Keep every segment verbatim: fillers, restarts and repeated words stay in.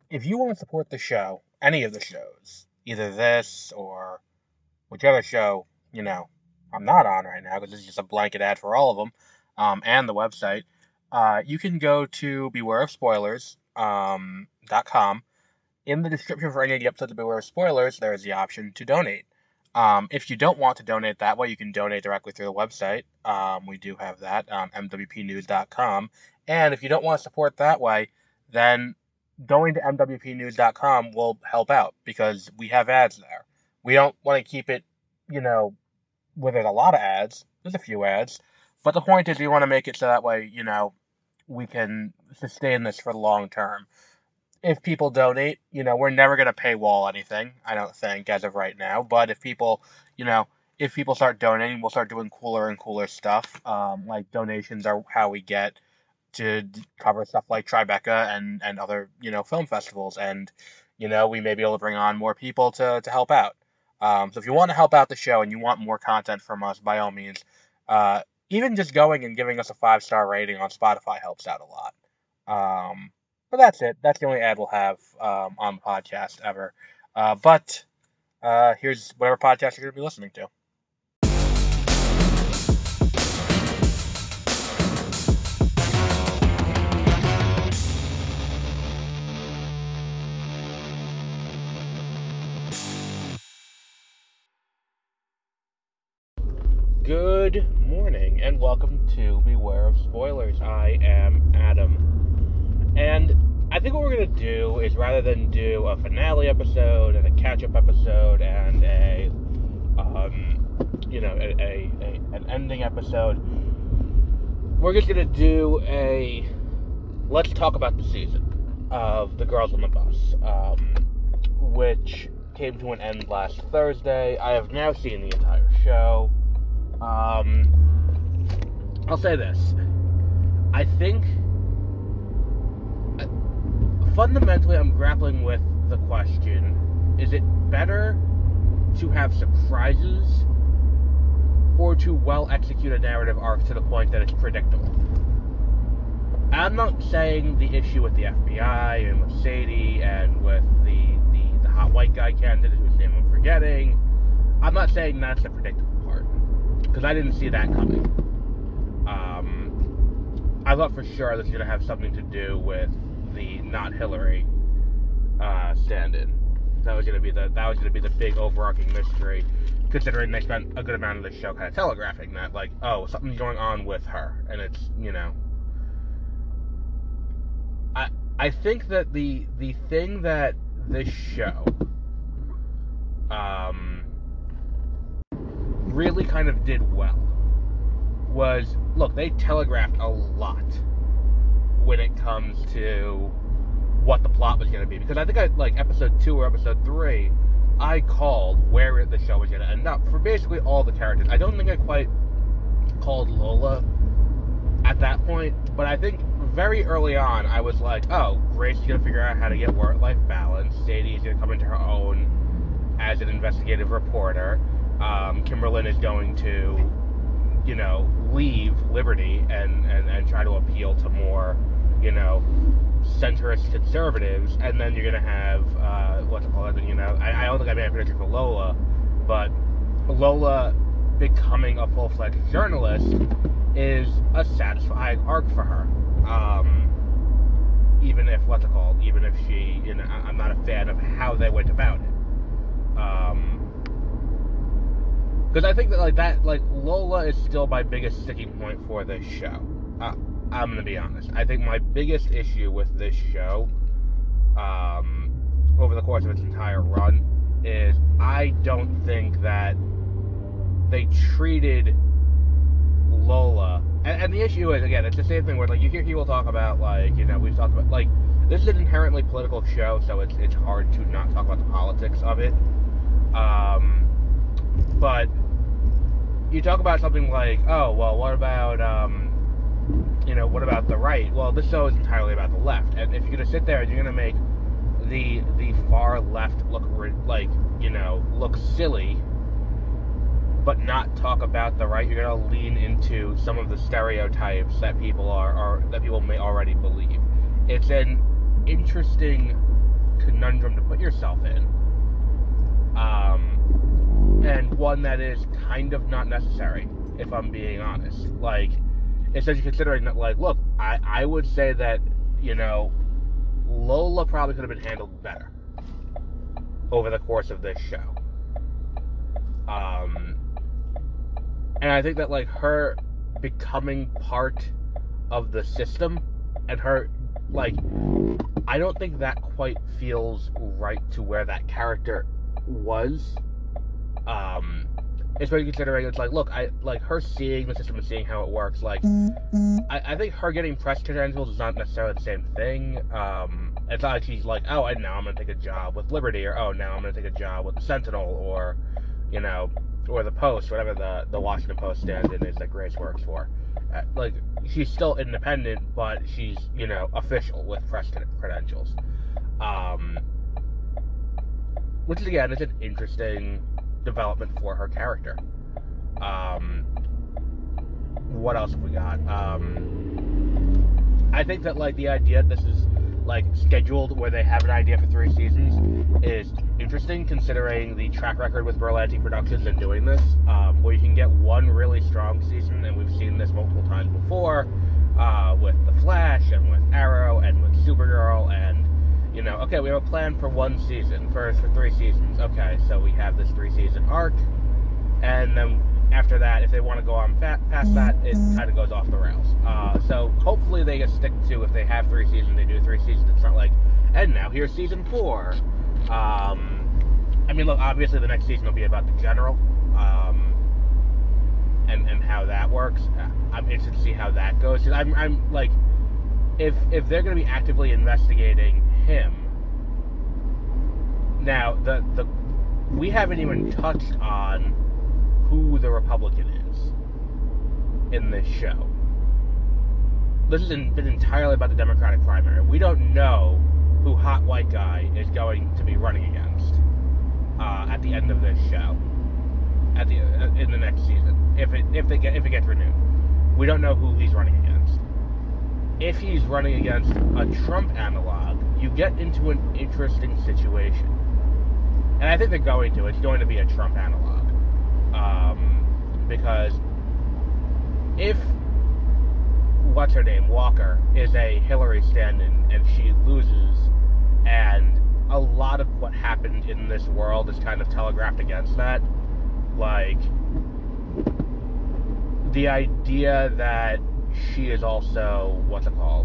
if you want to support the show, any of the shows, either this or whichever show, you know, I'm not on right now, because this is just a blanket ad for all of them, um, and the website, uh, you can go to beware of spoilers um, dot com. In the description for any of the episodes of Beware of Spoilers, there is the option to donate. Um, if you don't want to donate that way, you can donate directly through the website. Um, we do have that, um, m w p news dot com. And if you don't want to support that way, then going to m w p news dot com will help out, because we have ads there. We don't want to keep it, you know, where there's a lot of ads. There's a few ads. But the point is, we want to make it so that way, you know, we can sustain this for the long term. If people donate, you know, we're never going to paywall anything, I don't think, as of right now. But if people, you know, if people start donating, we'll start doing cooler and cooler stuff. Um, like, donations are how we get to cover stuff like Tribeca and, and other, you know, film festivals. And, you know, we may be able to bring on more people to, to help out. Um, so if you want to help out the show and you want more content from us, by all means, uh, even just going and giving us a five-star rating on Spotify helps out a lot. Um, but that's it. That's the only ad we'll have um, on the podcast ever. Uh, but uh, here's whatever podcast you're going to be listening to. Good morning, and welcome to Beware of Spoilers. I am Adam. And I think what we're going to do is, rather than do a finale episode and a catch-up episode and a, um, you know, a, a, a an ending episode, we're just going to do a let's talk about the season of The Girls on the Bus, um, which came to an end last Thursday. I have now seen the entire show. Um, I'll say this. I think, fundamentally, I'm grappling with the question, is it better to have surprises or to well-execute a narrative arc to the point that it's predictable? I'm not saying the issue with the F B I and with Sadie and with the, the, the hot white guy candidate whose name I'm forgetting. I'm not saying that's the predictable part, because I didn't see that coming. Um, I thought for sure this was going to have something to do with the not Hillary uh, stand-in. That was going to be the that was going to be the big overarching mystery, considering they spent a good amount of the show kind of telegraphing that, like, oh, something's going on with her, and it's, you know. I I think that the the thing that this show um. really kind of did well was, look, they telegraphed a lot when it comes to what the plot was going to be, because I think I, like, episode two or episode three, I called where the show was going to end up for basically all the characters. I don't think I quite called Lola at that point, but I think very early on I was like, oh, Grace is going to figure out how to get work-life balance, Sadie is going to come into her own as an investigative reporter, Um, Kimberlyn is going to, you know, leave Liberty and, and, and try to appeal to more, you know, centrist conservatives, and then you're going to have, uh, what's it called, you know, I, I don't think I made a prediction for Lola, but Lola becoming a full-fledged journalist is a satisfying arc for her. Um, even if, what's it called, even if she, you know, I'm not a fan of how they went about it. Um... Because I think that, like, that, like, Lola is still my biggest sticking point for this show. Uh, I'm going to be honest. I think my biggest issue with this show, um, over the course of its entire run, is I don't think that they treated Lola, and, and the issue is, again, it's the same thing where, like, you hear people talk about, like, you know, we've talked about, like, this is an inherently political show, so it's, it's hard to not talk about the politics of it. Um... But you talk about something like, oh, well, what about, um, you know, what about the right? Well, this show is entirely about the left. And if you're going to sit there and you're going to make the the far left look, like, you know, look silly, but not talk about the right, you're going to lean into some of the stereotypes that people are, are that people may already believe. It's an interesting conundrum to put yourself in. Um, and one that is kind of not necessary, if I'm being honest. Like, especially considering that, like, look, I, I would say that, you know, Lola probably could have been handled better over the course of this show. Um, and I think that, like, her becoming part of the system and her, like, I don't think that quite feels right to where that character was. Um, especially considering it's like, look, I like her seeing the system and seeing how it works. Like, I, I think her getting press credentials is not necessarily the same thing. Um, it's not like she's like, oh, I now I'm gonna take a job with Liberty, or oh, now I'm gonna take a job with the Sentinel, or you know, or the Post, whatever the the Washington Post stand-in is that Grace works for. Uh, like, she's still independent, but she's, you know, official with press credentials. Um, which is, again, is an interesting development for her character. Um, what else have we got? Um, I think that, like, the idea that this is, like, scheduled where they have an idea for three seasons is interesting, considering the track record with Berlanti Productions in doing this, um, where you can get one really strong season, and we've seen this multiple times before, uh, with The Flash, and with Arrow, and with Supergirl, and, you know, okay, we have a plan for one season, for, for three seasons, okay, so we have this three-season arc, and then after that, if they want to go on fa- past that, it kind of goes off the rails. Uh, so hopefully they just stick to, if they have three seasons, they do three seasons. It's not like, and now here's season four. Um, I mean, look, obviously the next season will be about the General, um, and and how that works. I'm interested to see how that goes. Cause I'm I'm like, if if they're going to be actively investigating him, now the the we haven't even touched on who the Republican is in this show. This has been entirely about the Democratic primary. We don't know who Hot White Guy is going to be running against uh, at the end of this show, at the uh, in the next season, if it if they get if it gets renewed. We don't know who he's running against. If he's running against a Trump analog, you get into an interesting situation, and I think they're going to. It's going to be a Trump analog. Um, because if what's her name, Walker, is a Hillary stand-in and she loses, and a lot of what happened in this world is kind of telegraphed against that, like, the idea that she is also, what's it called?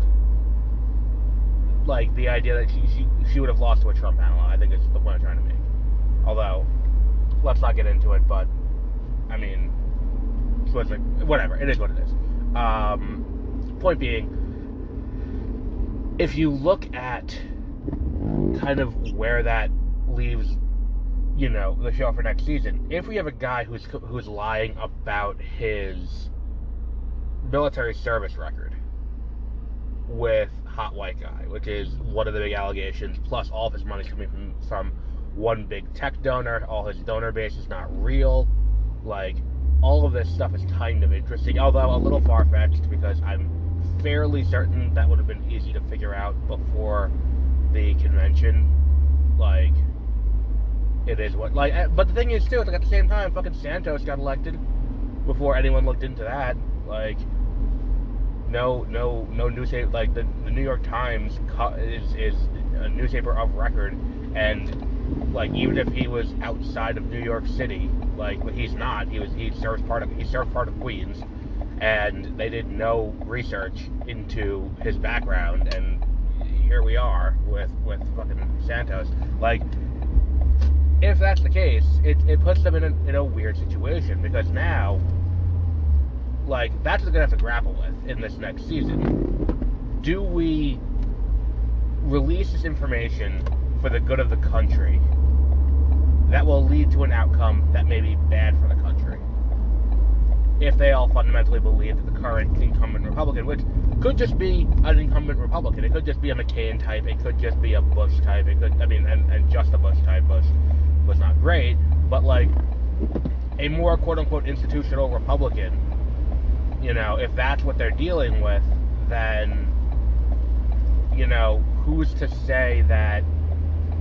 Like, the idea that she she, she would have lost to a Trump analog, I think is the point I'm trying to make. Although, let's not get into it, but I mean, whatever, it is what it is. Um, point being, if you look at kind of where that leaves, you know, the show for next season, if we have a guy who's who's lying about his military service record with Hot White Guy, which is one of the big allegations, plus all of his money coming from, from one big tech donor, all his donor base is not real. Like, all of this stuff is kind of interesting, although a little far-fetched, because I'm fairly certain that would have been easy to figure out before the convention. Like, it is what, like, but the thing is, too, it's like, at the same time, fucking Santos got elected before anyone looked into that. Like, no, no, no newspaper, like, the, the New York Times is, is a newspaper of record, and, like, even if he was outside of New York City, like, but he's not. He was he served part of he served part of Queens, and they did no research into his background, and here we are with with fucking Santos. Like, if that's the case, it it puts them in a in a weird situation, because now, like, that's what they're gonna have to grapple with in this next season. Do we release this information for the good of the country that will lead to an outcome that may be bad for the country, if they all fundamentally believe that the current incumbent Republican, which could just be an incumbent Republican, it could just be a McCain type, it could just be a Bush type, it could, I mean, and, and just a Bush type. Bush was not great, but, like, a more quote-unquote institutional Republican, you know, if that's what they're dealing with, then, you know, who's to say that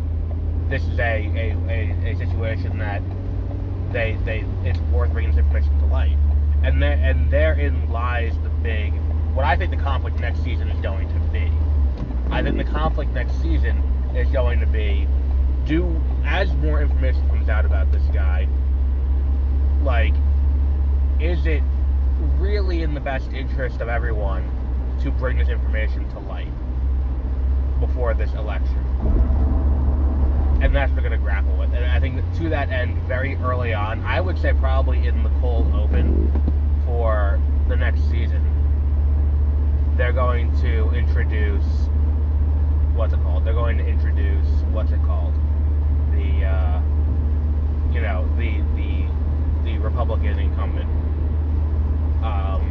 this is a, a, a, a situation that they they it's worth bringing this information to light. And there, and therein lies the big, what I think the conflict next season is going to be. I think the conflict next season is going to be, do, as more information comes out about this guy, like, is it really in the best interest of everyone to bring this information to light before this election? And that's what we're going to grapple with. And I think that to that end, very early on, I would say probably in the cold open for the next season, they're going to introduce, what's it called? They're going to introduce, what's it called? The, uh, you know, the, the, the Republican incumbent. Um,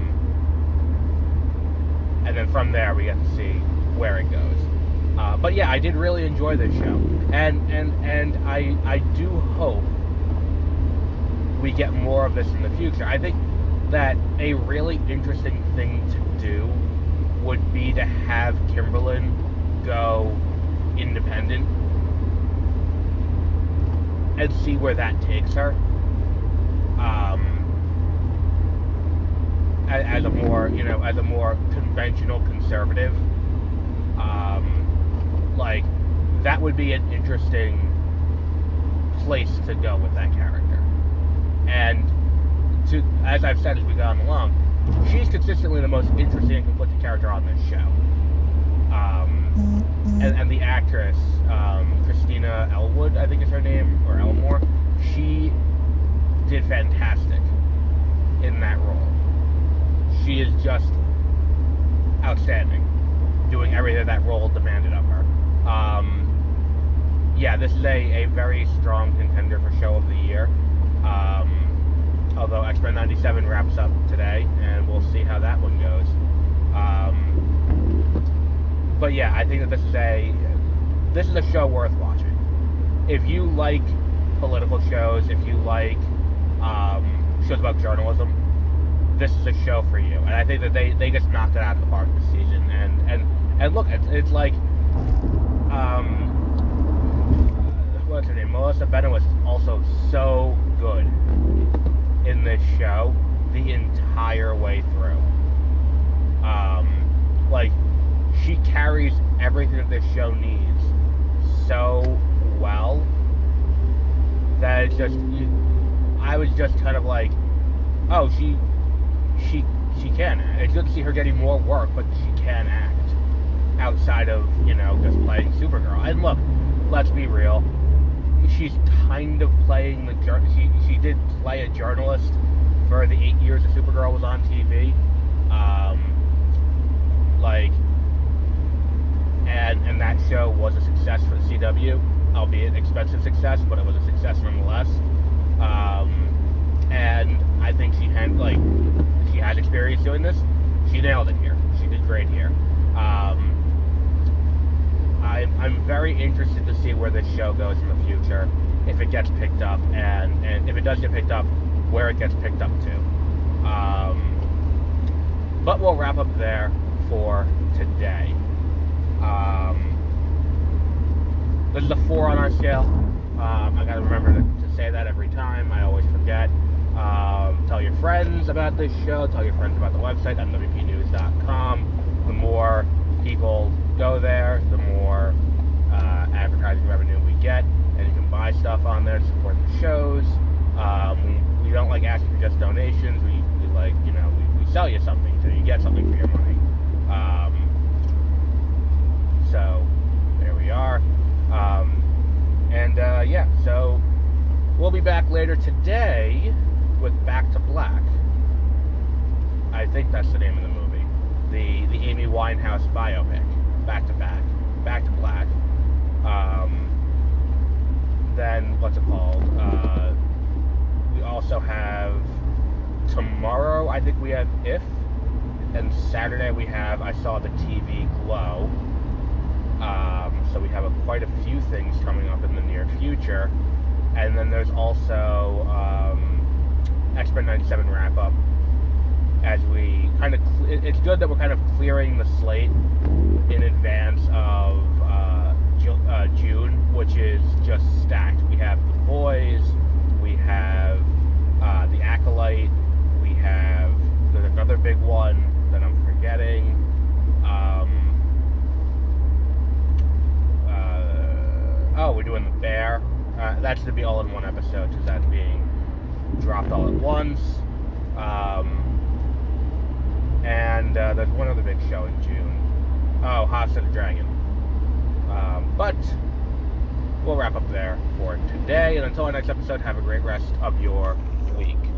and then from there, we get to see where it goes. Uh, but yeah, I did really enjoy this show, and and and I I do hope we get more of this in the future. I think that a really interesting thing to do would be to have Kimberlyn go independent and see where that takes her. Um, as, as a more, you know, as a more conventional conservative. Um, like, that would be an interesting place to go with that character. And to, as I've said as we've gone along, she's consistently the most interesting and conflicted character on this show. Um, and, and the actress, um, Christina Elwood, I think is her name, or Elmore, she did fantastic in that role. She is just outstanding, doing everything that role demanded of her. Um, yeah, this is a, a very strong contender for Show of the Year. Um, although X-Men ninety-seven wraps up today, and we'll see how that one goes. Um, but yeah, I think that this is a this is a show worth watching. If you like political shows, if you like um, shows about journalism, this is a show for you. And I think that they, they just knocked it out of the park this season. And and, and look, it's, it's like, um, what's her name? Melissa Benoist is also so good in this show the entire way through. Um, like, she carries everything that this show needs so well that it's just, you, I was just kind of like, oh, she, she, she can act. It's good to see her getting more work, but she can act outside of, you know, just playing Supergirl. And look, let's be real, she's kind of playing the, she, she did play a journalist for the eight years that Supergirl was on T V. Um, like, and, and that show was a success for the C W, albeit expensive success, but it was a success nonetheless. Um, and I think she had, like, she has experience doing this. She nailed it here. She did great here. Um, I, I'm very interested to see where this show goes in the future, if it gets picked up, and, and if it does get picked up, where it gets picked up to. Um, but we'll wrap up there for today. Um, this is a four on our scale. Um, I gotta remember to, to say that every time. I always forget. Um, tell your friends about this show. Tell your friends about the website, M W P news dot com. The more people go there, the more uh, advertising revenue we get, and you can buy stuff on there to support the shows. Um, we, we don't like asking for just donations. We, we like, you know, we, we sell you something so you get something for your money. Um, so there we are. Um, and uh, yeah, so we'll be back later today with Back to Black. I think that's the name of the movie. The the Amy Winehouse biopic. Back to Back. Back to Black. Um, then, what's it called? Uh, we also have tomorrow, I think we have If. And Saturday we have I Saw the T V Glow. Um, so we have a, quite a few things coming up in the near future. And then there's also um, X-Men ninety-seven wrap-up. As we kind of, cl- it's good that we're kind of clearing the slate in advance of uh, Ju- uh, June, which is just that should be all in one episode, because that's being dropped all at once. Um, and uh, there's one other big show in June. Oh, House of the Dragon. Um, but we'll wrap up there for today. And until our next episode, have a great rest of your week.